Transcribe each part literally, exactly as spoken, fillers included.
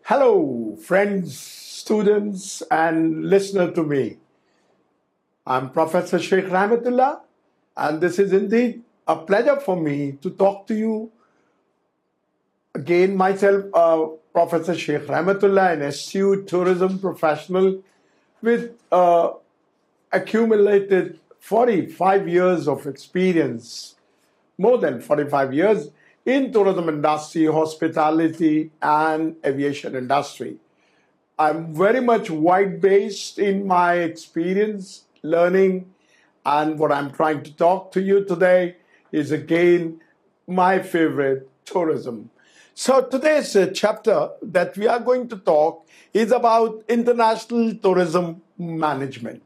Hello, friends, students, and listener to me. I'm Professor Sheikh Rahmatullah, and this is indeed a pleasure for me to talk to you again. Myself, uh, Professor Sheikh Rahmatullah, an astute tourism professional with uh, accumulated forty-five years of experience, more than forty-five years in tourism industry, hospitality, and aviation industry. I'm very much wide based in my experience, learning, and what I'm trying to talk to you today is again my favorite tourism. So today's uh, chapter that we are going to talk is about international tourism management.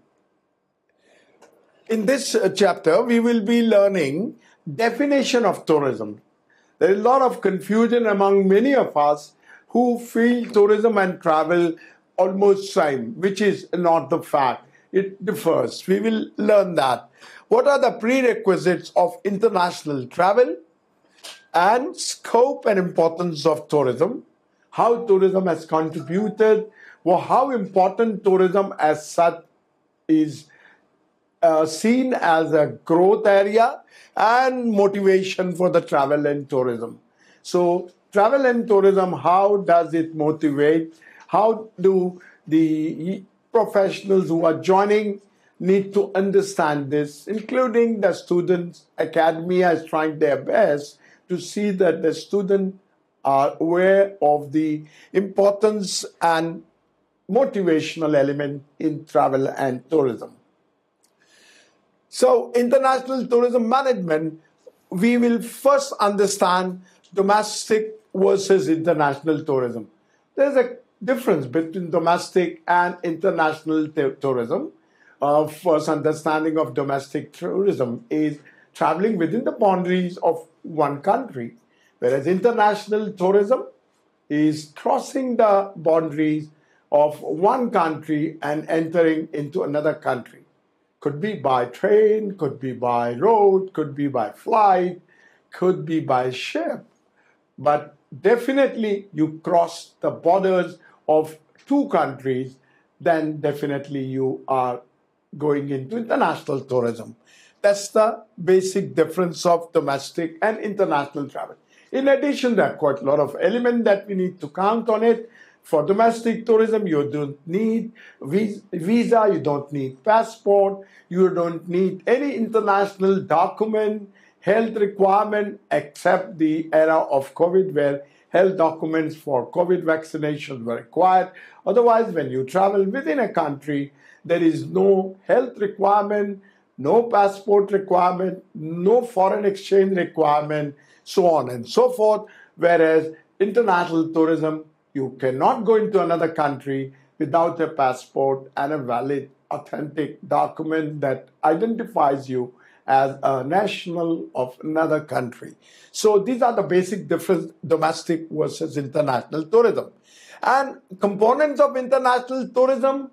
In this uh, chapter, we will be learning definition of tourism. There is a lot of confusion among many of us who feel tourism and travel almost same, which is not the fact. It differs. We will learn that. What are the prerequisites of international travel and scope and importance of tourism? How tourism has contributed, or how important tourism as such is uh, seen as a growth area and motivation for the travel and tourism. So travel and tourism, how does it motivate? How do the professionals who are joining need to understand this, including the students? Academia is trying their best to see that the students are aware of the importance and motivational element in travel and tourism. So, international tourism management, we will first understand domestic versus international tourism. There's a difference between domestic and international t- tourism. Uh, first understanding of domestic tourism is traveling within the boundaries of one country, whereas international tourism is crossing the boundaries of one country and entering into another country. Could be by train, could be by road, could be by flight, could be by ship. But definitely you cross the borders of two countries, then definitely you are going into international tourism. That's the basic difference of domestic and international travel. In addition, there are quite a lot of elements that we need to count on it. For domestic tourism, you don't need visa, you don't need passport, you don't need any international document, health requirement, except the era of COVID where health documents for COVID vaccinations were required. Otherwise, when you travel within a country, there is no health requirement, no passport requirement, no foreign exchange requirement, so on and so forth. Whereas international tourism, you cannot go into another country without a passport and a valid, authentic document that identifies you as a national of another country. So these are the basic difference, domestic versus international tourism. And components of international tourism,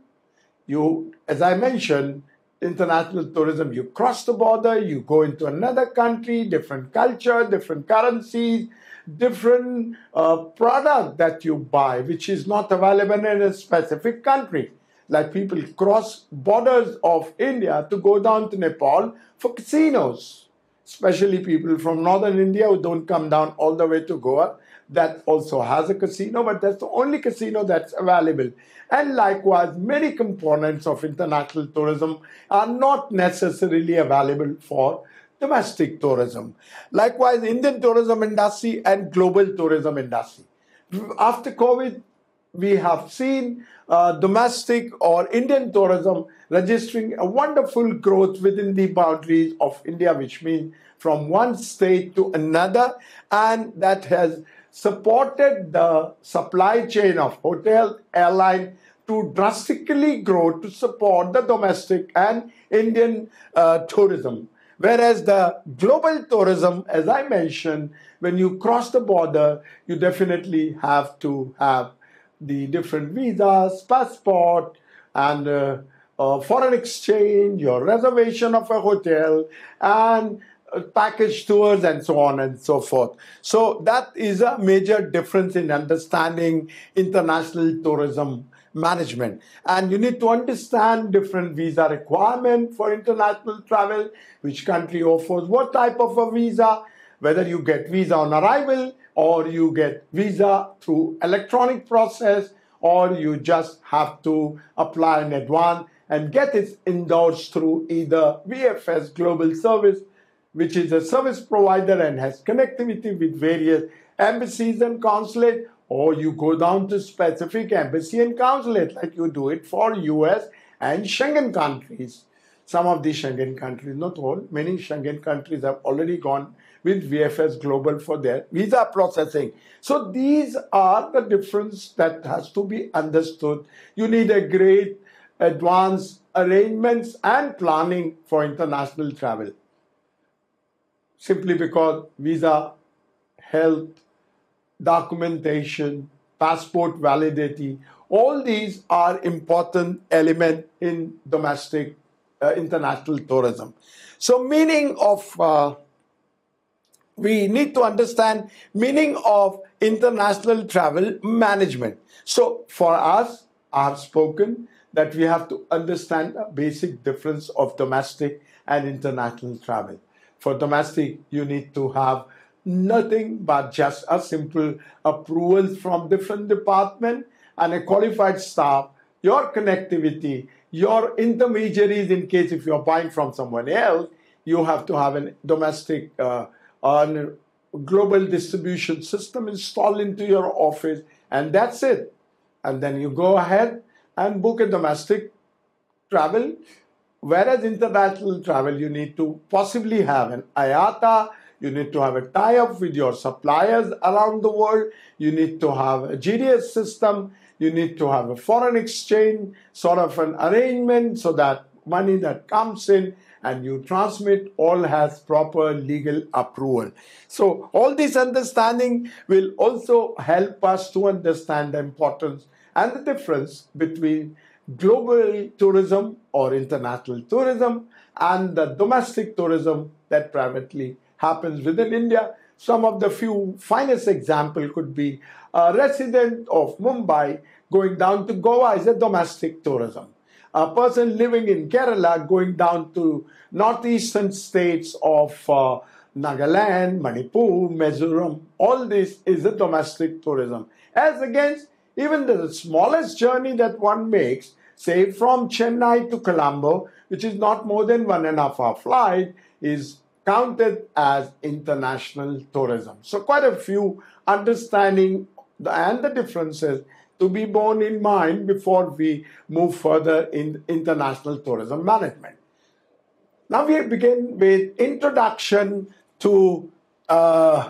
you, as I mentioned, international tourism, you cross the border, you go into another country, different culture, different currencies, different uh, product that you buy, which is not available in a specific country. Like people cross borders of India to go down to Nepal for casinos, especially people from northern India who don't come down all the way to Goa. That also has a casino, but that's the only casino that's available. And likewise, many components of international tourism are not necessarily available for domestic tourism. Likewise, Indian tourism industry and global tourism industry. After COVID, we have seen uh, domestic or Indian tourism registering a wonderful growth within the boundaries of India, which means from one state to another, and that has supported the supply chain of hotel, airline to drastically grow to support the domestic and Indian uh, tourism. Whereas the global tourism, as I mentioned, when you cross the border, you definitely have to have the different visas, passport, and uh, uh, foreign exchange, your reservation of a hotel, and uh, package tours and so on and so forth. So that is a major difference in understanding international tourism management. And you need to understand different visa requirement for international travel, which country offers what type of a visa, whether you get visa on arrival or you get visa through electronic process, or you just have to apply in advance and get it endorsed through either V F S Global Service, which is a service provider and has connectivity with various embassies and consulate, or you go down to specific embassy and consulate like you do it for U S and Schengen countries. Some of the Schengen countries, not all, many Schengen countries have already gone with V F S Global for their visa processing. So these are the difference that has to be understood. You need a great advanced arrangements and planning for international travel. Simply because visa, health, documentation, passport validity, all these are important elements in domestic uh, international tourism. So meaning of, uh, we need to understand meaning of international travel management. So for us, I have spoken that we have to understand the basic difference of domestic and international travel. For domestic, you need to have nothing but just a simple approval from different departments and a qualified staff, your connectivity, your intermediaries in case if you're buying from someone else, you have to have a domestic uh, a global distribution system installed into your office, and that's it. And then you go ahead and book a domestic travel, whereas international travel, you need to possibly have an I A T A, you need to have a tie-up with your suppliers around the world, you need to have a G D S system, you need to have a foreign exchange sort of an arrangement so that money that comes in and you transmit all has proper legal approval. So all this understanding will also help us to understand the importance and the difference between global tourism or international tourism and the domestic tourism that privately happens within India. Some of the few finest example could be a resident of Mumbai going down to Goa is a domestic tourism. A person living in Kerala going down to northeastern states of uh, Nagaland, Manipur, Mizoram, all this is a domestic tourism. As against even the smallest journey that one makes, say from Chennai to Colombo, which is not more than one and a half hour flight, is counted as international tourism. So quite a few understanding the, and the differences to be borne in mind before we move further in international tourism management. Now we begin with introduction to uh,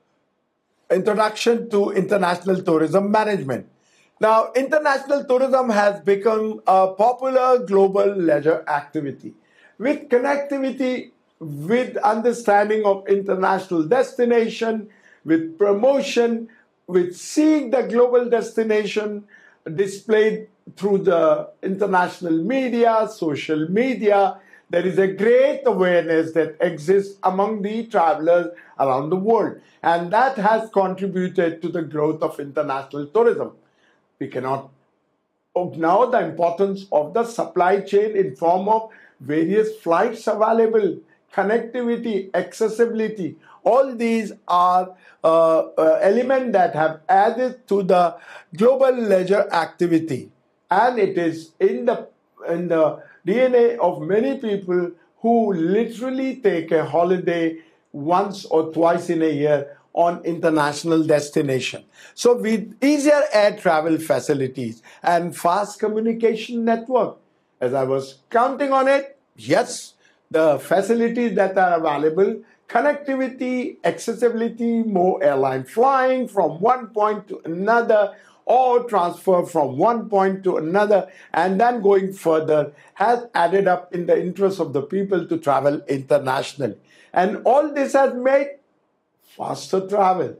introduction to international tourism management. Now, international tourism has become a popular global leisure activity with connectivity, with understanding of international destination, with promotion, with seeing the global destination displayed through the international media, social media. There is a great awareness that exists among the travelers around the world, and that has contributed to the growth of international tourism. We cannot ignore the importance of the supply chain in form of various flights available, connectivity, accessibility. All these are uh, uh, elements that have added to the global leisure activity. And it is in the, in the D N A of many people who literally take a holiday once or twice in a year on international destination. So with easier air travel facilities and fast communication network, as I was counting on it, yes, the facilities that are available, connectivity, accessibility, more airline flying from one point to another or transfer from one point to another and then going further has added up in the interest of the people to travel internationally. And all this has made faster travel.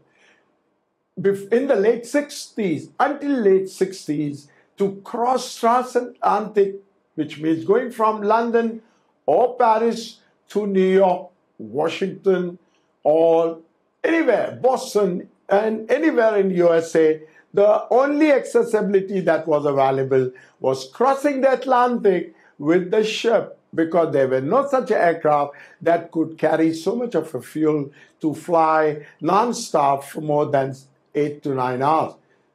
In the late sixties, until late sixties, to cross transatlantic, which means going from London or Paris to New York Washington or anywhere, Boston and anywhere in U S A, the only accessibility that was available was crossing the Atlantic with the ship, because there were no such aircraft that could carry so much of a fuel to fly non-stop for more than eight to nine hours.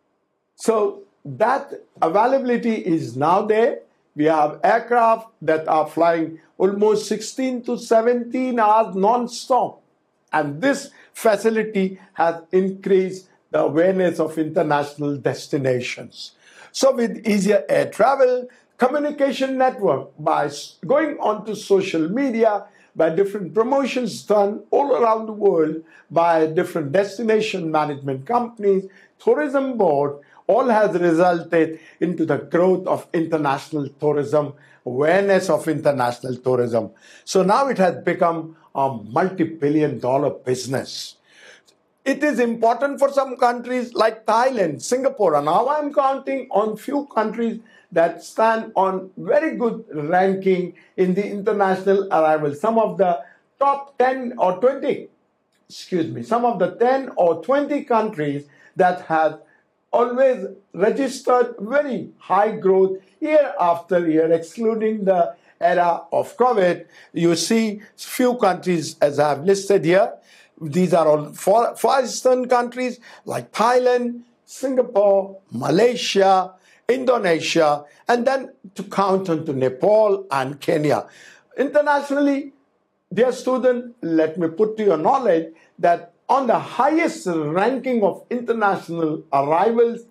So that availability is now there. We have aircraft that are flying almost sixteen to seventeen hours non-stop. And this facility has increased the awareness of international destinations. So with easier air travel, communication network, by going onto social media, by different promotions done all around the world by different destination management companies, tourism board, all has resulted into the growth of international tourism, awareness of international tourism. So now it has become a multi-billion dollar business. It is important for some countries like Thailand, Singapore, and now I'm counting on few countries that stand on very good ranking in the international arrival. Some of the top ten or twenty, excuse me, some of the ten or twenty countries that have always registered very high growth year after year, excluding the era of COVID. You see few countries as I have listed here. These are all Far, Far Eastern countries like Thailand, Singapore, Malaysia, Indonesia, and then to count on to Nepal and Kenya. Internationally, dear student, let me put to your knowledge that on the highest ranking of international arrivals,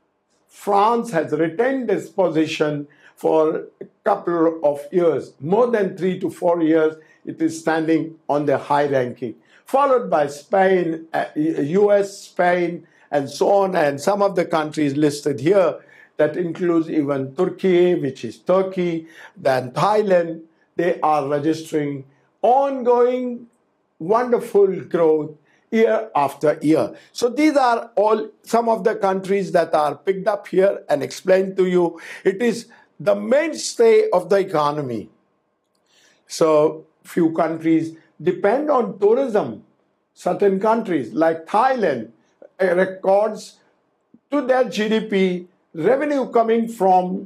France has retained this position for a couple of years. More than three to four years, it is standing on the high ranking, followed by Spain, uh, U S, Spain, and so on, and some of the countries listed here. That includes even Turkey, which is Turkey, then Thailand. They are registering ongoing wonderful growth year after year. So these are all some of the countries that are picked up here and explained to you. It is the mainstay of the economy. So few countries depend on tourism. Certain countries like Thailand records to their G D P revenue coming from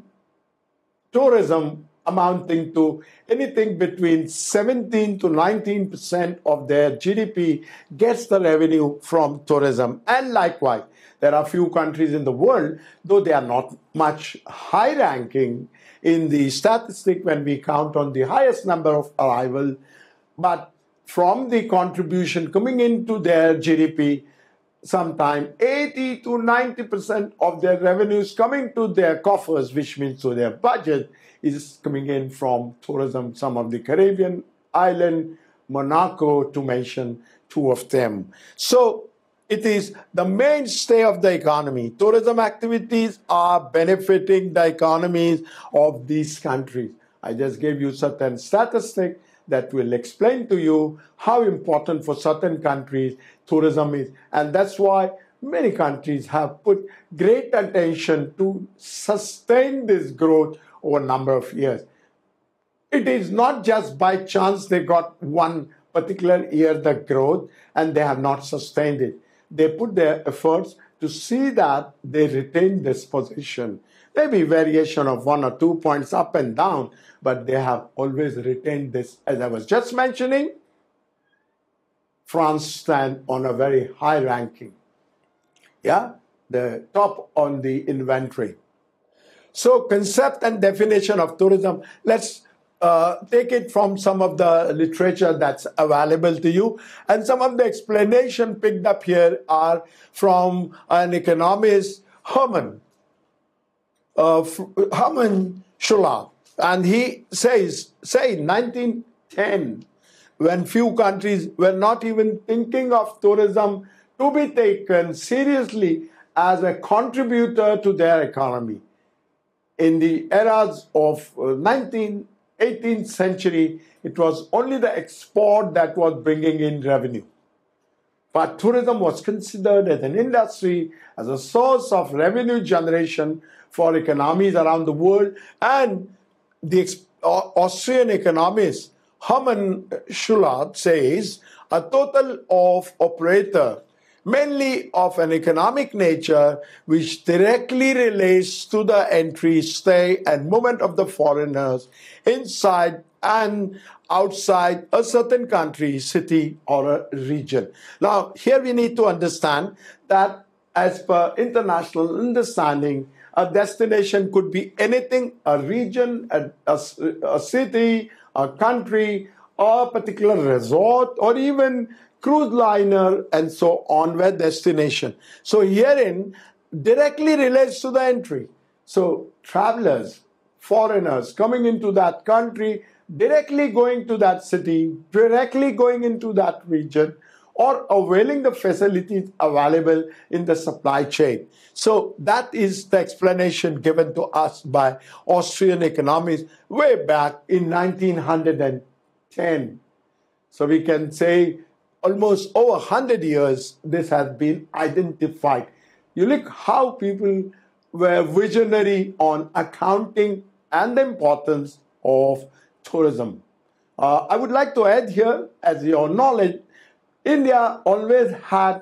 tourism amounting to anything between seventeen to nineteen percent of their G D P gets the revenue from tourism. And likewise, there are few countries in the world, though they are not much high ranking in the statistic when we count on the highest number of arrival, but from the contribution coming into their G D P, sometime eighty to ninety percent of their revenues coming to their coffers, which means to their budget, is coming in from tourism. Some of the Caribbean island, Monaco, to mention two of them. So it is the mainstay of the economy. Tourism activities are benefiting the economies of these countries. I just gave you certain statistics that will explain to you how important for certain countries tourism is. And that's why many countries have put great attention to sustain this growth over a number of years. It is not just by chance they got one particular year the growth and they have not sustained it. They put their efforts to see that they retain this position. Maybe variation of one or two points up and down, but they have always retained this. As I was just mentioning, France stands on a very high ranking. Yeah, the top on the inventory. So concept and definition of tourism, let's uh, take it from some of the literature that's available to you. And some of the explanation picked up here are from an economist, Herman, uh, Herman Schuller. And he says, say in nineteen ten, when few countries were not even thinking of tourism to be taken seriously as a contributor to their economy. In the eras of nineteenth, eighteenth century, it was only the export that was bringing in revenue. But tourism was considered as an industry, as a source of revenue generation for economies around the world. And the Austrian economist Herman Schulat says a total of operator, mainly of an economic nature, which directly relates to the entry, stay, and movement of the foreigners inside and outside a certain country, city, or a region. Now, here we need to understand that as per international understanding, a destination could be anything, a region, a, a, a city, a country, or a particular resort, or even cruise liner, and so on, where destination. So herein directly relates to the entry. So travelers, foreigners coming into that country, directly going to that city, directly going into that region, or availing the facilities available in the supply chain. So that is the explanation given to us by Austrian economists way back in nineteen ten. So we can say almost over one hundred years this has been identified. You look how people were visionary on accounting and the importance of tourism. Uh, I would like to add here, as your knowledge, India always had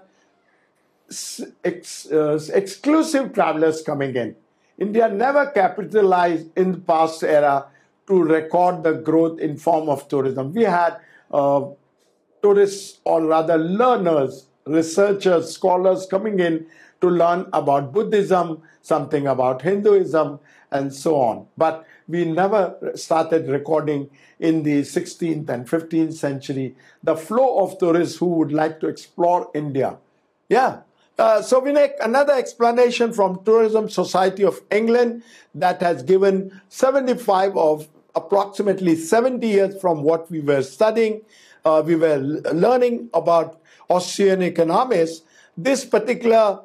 ex, uh, exclusive travelers coming in. India never capitalized in the past era to record the growth in form of tourism. We had uh, tourists, or rather learners, researchers, scholars coming in to learn about Buddhism, something about Hinduism, and so on. But we never started recording in the sixteenth and fifteenth century the flow of tourists who would like to explore India. Yeah. Uh, so we make another explanation from Tourism Society of England that has given seventy-five of approximately seventy years from what we were studying. Uh, we were learning about Austrian economists. This particular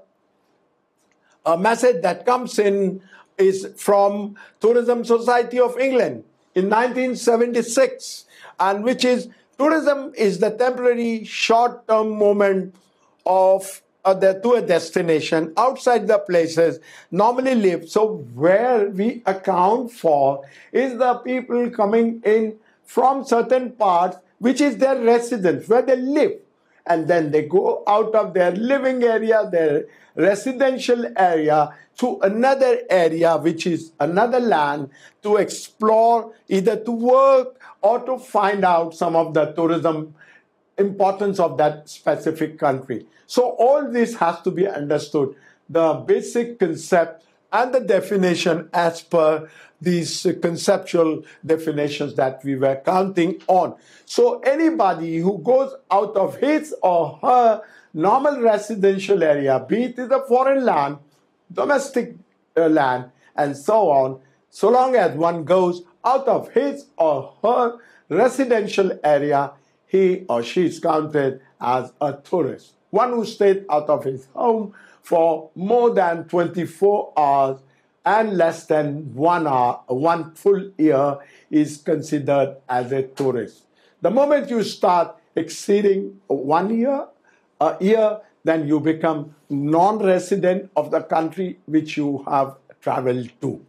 uh, message that comes in is from Tourism Society of England in nineteen seventy-six, and which is tourism is the temporary short-term movement of uh, the, to a destination outside the places normally live. So where we account for is the people coming in from certain parts, which is their residence, where they live. And then they go out of their living area, their residential area, to another area, which is another land, to explore, either to work or to find out some of the tourism importance of that specific country. So all this has to be understood, the basic concept and the definition as per these conceptual definitions that we were counting on. So anybody who goes out of his or her normal residential area, be it in a foreign land, domestic uh, land, and so on, so long as one goes out of his or her residential area, he or she is counted as a tourist. One who stayed out of his home for more than twenty-four hours and less than one hour, one full year, is considered as a tourist. The moment you start exceeding one year, a year, then you become non-resident of the country which you have traveled to.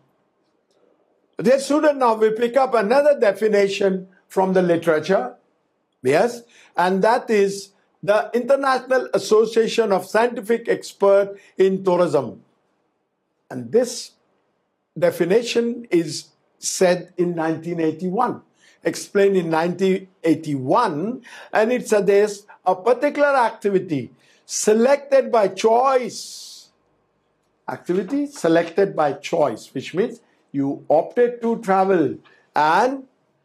Dear student, now we pick up another definition from the literature, yes, and that is the International Association of Scientific Experts in Tourism. And this definition is said in nineteen eighty-one, explained in nineteen eighty-one, and it suggests a particular activity selected by choice. Activity selected by choice, which means you opted to travel and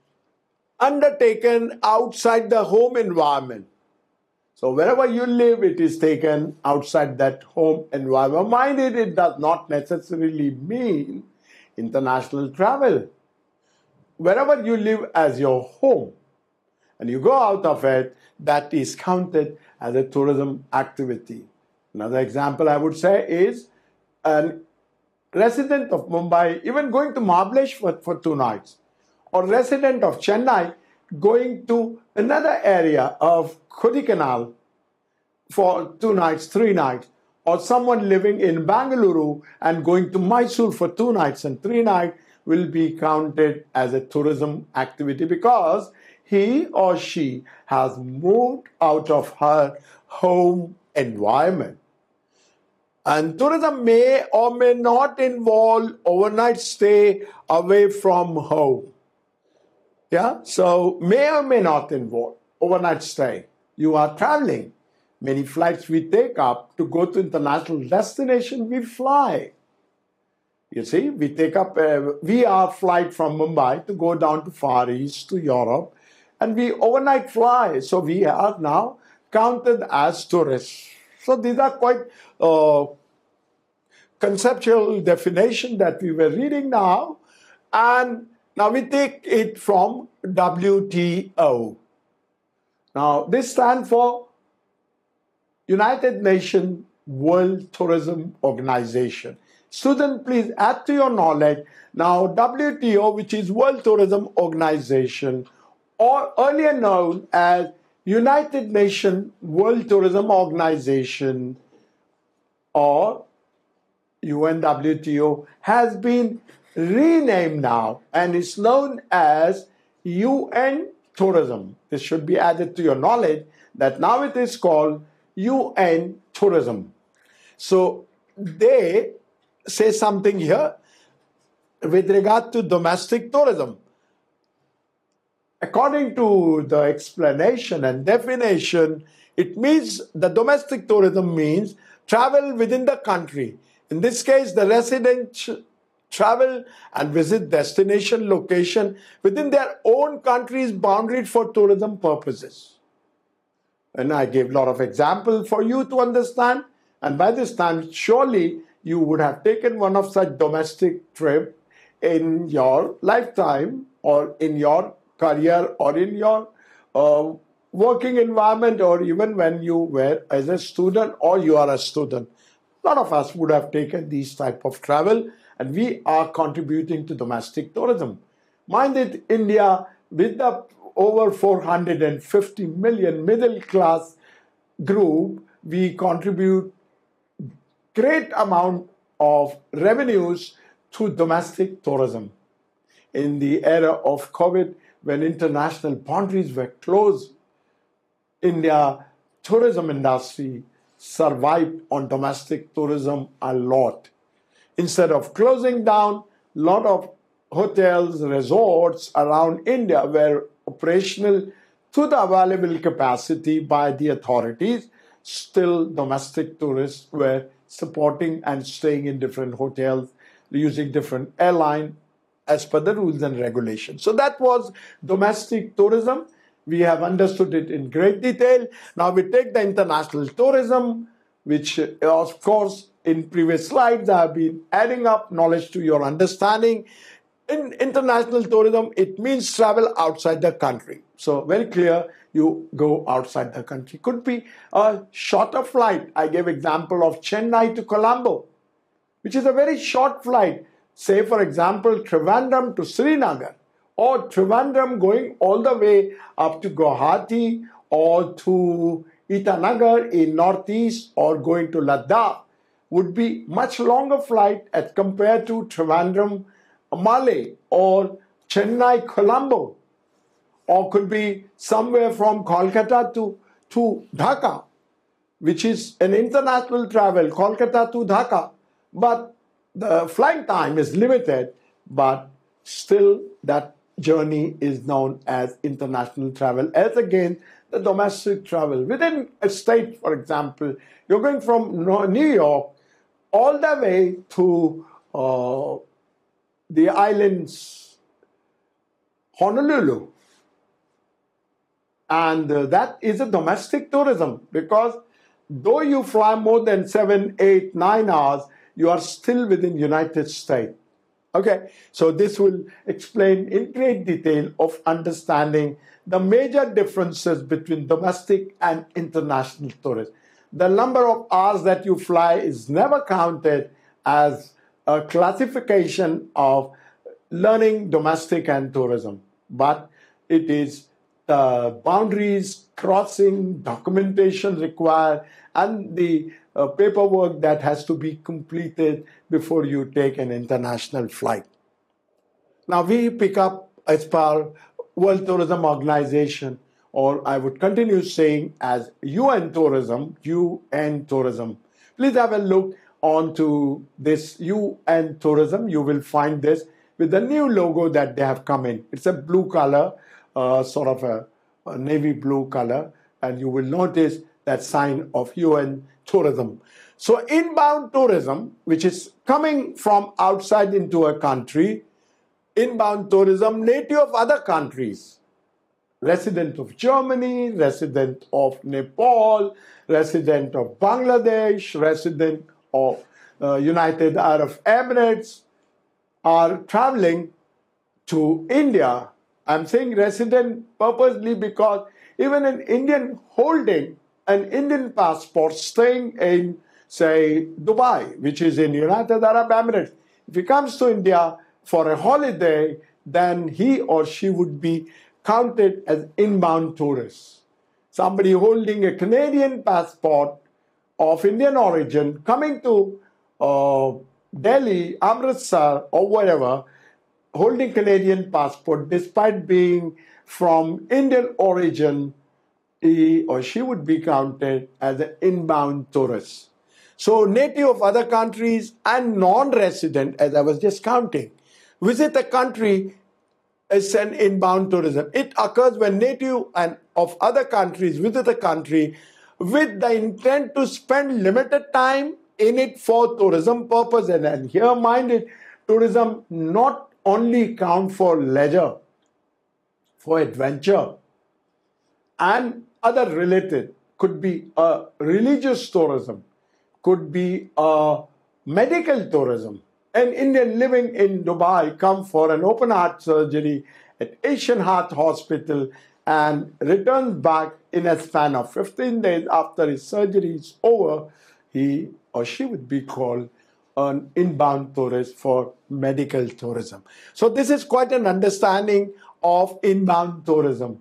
undertaken outside the home environment. So wherever you live, it is taken outside that home environment. Mind it, it does not necessarily mean international travel. Wherever you live as your home and you go out of it, that is counted as a tourism activity. Another example I would say is a resident of Mumbai even going to Mahabaleshwar for two nights, or resident of Chennai going to another area of Kodaikanal for two nights, three nights, or someone living in Bangalore and going to Mysore for two nights and three nights, will be counted as a tourism activity because he or she has moved out of her home environment. And tourism may or may not involve overnight stay away from home. Yeah, so may or may not involve overnight stay. You are traveling. Many flights we take up to go to international destination, we fly. You see, we take up a V R flight from Mumbai to go down to Far East, to Europe, and we overnight fly. So we are now counted as tourists. So these are quite uh, conceptual definition that we were reading now. And now we take it from W T O. Now this stands for United Nations World Tourism Organization. Student, please add to your knowledge. Now W T O, which is World Tourism Organization, or earlier known as United Nations World Tourism Organization, or U N W T O, has been renamed now and is known as U N Tourism. This should be added to your knowledge that now it is called U N Tourism. So they say something here with regard to domestic tourism. According to the explanation and definition, it means the domestic tourism means travel within the country. In this case, the residents travel and visit destination location within their own country's boundaries for tourism purposes. And I gave a lot of examples for you to understand. And by this time, surely you would have taken one of such domestic trip in your lifetime or in your career or in your uh, working environment, or even when you were as a student or you are a student. A lot of us would have taken these type of travel, and we are contributing to domestic tourism. Mind it, India, with the over four hundred fifty million middle class group, we contribute great amount of revenues to domestic tourism. In the era of COVID, when international boundaries were closed, India tourism industry survived on domestic tourism a lot. Instead of closing down, a lot of hotels, resorts around India were operational to the available capacity by the authorities. Still, domestic tourists were supporting and staying in different hotels, using different airlines as per the rules and regulations. So that was domestic tourism. We have understood it in great detail. Now we take the international tourism, which of course in previous slides I have been adding up knowledge to your understanding. In international tourism, it means travel outside the country. So very clear, you go outside the country. Could be a shorter flight. I gave example of Chennai to Colombo, which is a very short flight. Say for example, Trivandrum to Srinagar, or Trivandrum going all the way up to Guwahati or to Itanagar in northeast, or going to Ladakh would be much longer flight as compared to Trivandrum Malé or Chennai Colombo, or could be somewhere from Kolkata to, to Dhaka, which is an international travel, Kolkata to Dhaka. But the flight time is limited, but still that journey is known as international travel, as again the domestic travel. Within a state, for example, you're going from New York all the way to uh, the islands, Honolulu. And uh, that is a domestic tourism, because though you fly more than seven, eight, nine hours, you are still within United States. Okay, so this will explain in great detail of understanding the major differences between domestic and international tourism. The number of hours that you fly is never counted as a classification of learning domestic and tourism, but it is the boundaries crossing, documentation required, and the uh, paperwork that has to be completed before you take an international flight. Now we pick up as per World Tourism Organization, or I would continue saying as U N Tourism, U N Tourism. Please have a look onto this U N Tourism. You will find this with the new logo that they have come in. It's a blue color, uh, sort of a, a navy blue color, and you will notice that sign of U N Tourism. So inbound tourism, which is coming from outside into a country, inbound tourism, native of other countries, resident of Germany, resident of Nepal, resident of Bangladesh, resident of uh, United Arab Emirates, are traveling to India. I'm saying resident purposely because even an Indian holding an Indian passport staying in, say, Dubai, which is in United Arab Emirates, if he comes to India for a holiday, then he or she would be counted as inbound tourists. Somebody holding a Canadian passport of Indian origin coming to uh, Delhi, Amritsar, or wherever, holding Canadian passport despite being from Indian origin, he or she would be counted as an inbound tourist. So native of other countries and non-resident, as I was just counting, visit a country as an inbound tourism. It occurs when native and of other countries visit a country with the intent to spend limited time in it for tourism purpose. And, and here, mind it, tourism not only count for leisure, for adventure, and other related, could be a religious tourism, could be a medical tourism. An Indian living in Dubai come for an open heart surgery at Asian Heart Hospital and returns back in a span of fifteen days after his surgery is over, he or she would be called an inbound tourist for medical tourism. So this is quite an understanding of inbound tourism.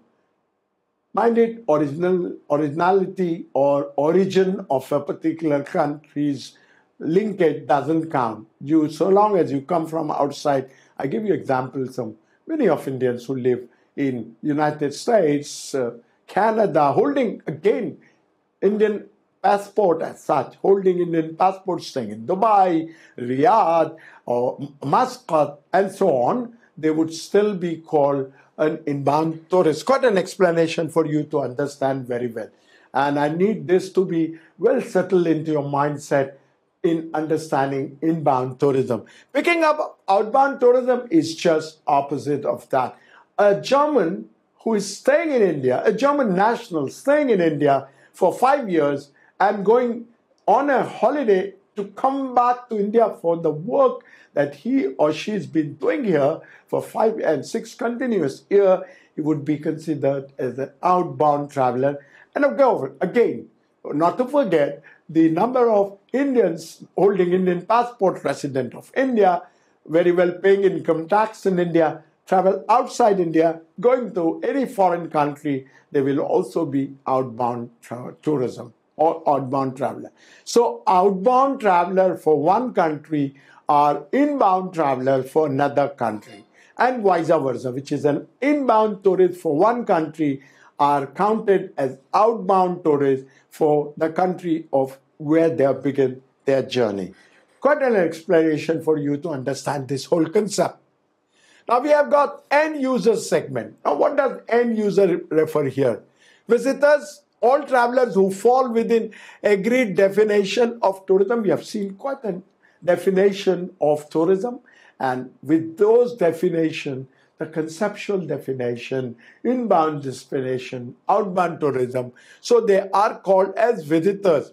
Mind it, original, originality or origin of a particular country's linkage doesn't count. You, so long as you come from outside, I give you examples of many of Indians who live in United States, uh, Canada, holding again Indian passport as such, holding Indian passport, staying in Dubai, Riyadh, or Muscat, and so on, they would still be called an inbound tourist. Quite an explanation for you to understand very well. And I need this to be well settled into your mindset in understanding inbound tourism. Picking up outbound tourism is just opposite of that. A German who is staying in India, a German national staying in India for five years and going on a holiday to come back to India for the work that he or she has been doing here for five and six continuous years, he would be considered as an outbound traveler. And again, not to forget, the number of Indians holding Indian passport, resident of India, very well paying income tax in India, travel outside India, going to any foreign country, they will also be outbound tourism or outbound traveler. So outbound traveler for one country are inbound traveler for another country, and vice versa, which is an inbound tourist for one country are counted as outbound tourists for the country of where they have begun their journey. Quite an explanation for you to understand this whole concept. Now we have got end user segment. Now what does end user refer here? Visitors, all travelers who fall within agreed definition of tourism. We have seen quite a definition of tourism, and with those definition, the conceptual definition, inbound destination, outbound tourism, so they are called as visitors.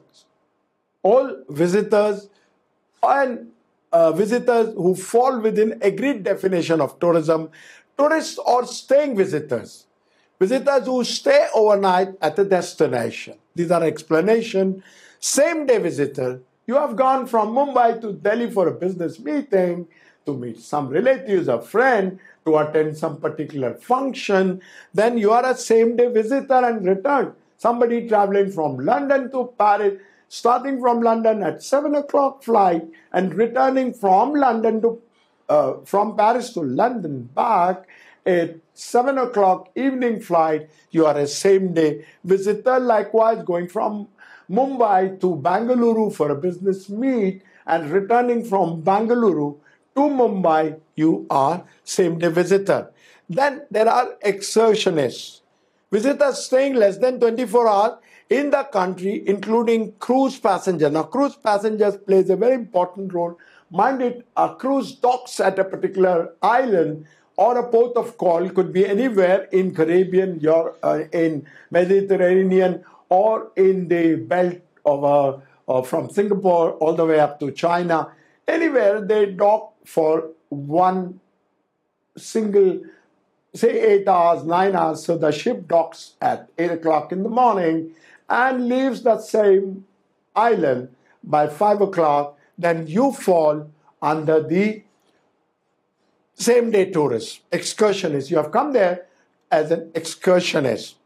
All visitors and uh, visitors who fall within agreed definition of tourism, tourists or staying visitors, visitors who stay overnight at a destination. These are explanation. Same day visitor, you have gone from Mumbai to Delhi for a business meeting, to meet some relatives or friend, to attend some particular function, then you are a same day visitor and return. Somebody traveling from London to Paris, starting from London at seven o'clock flight and returning from London to uh, from Paris to London back at seven o'clock evening flight, you are a same day visitor. Likewise, going from Mumbai to Bangalore for a business meet and returning from Bangalore to Mumbai, you are same day visitor. Then there are excursionists, visitors staying less than twenty-four hours in the country, including cruise passengers. Now, cruise passengers plays a very important role. Mind it, a cruise docks at a particular island or a port of call, could be anywhere in Caribbean, or uh, in Mediterranean, or in the belt of uh, uh, from Singapore all the way up to China. Anywhere they dock for one single, say eight hours, nine hours. So the ship docks at eight o'clock in the morning and leaves the same island by five o'clock. Then you fall under the same day tourist, excursionist. You have come there as an excursionist.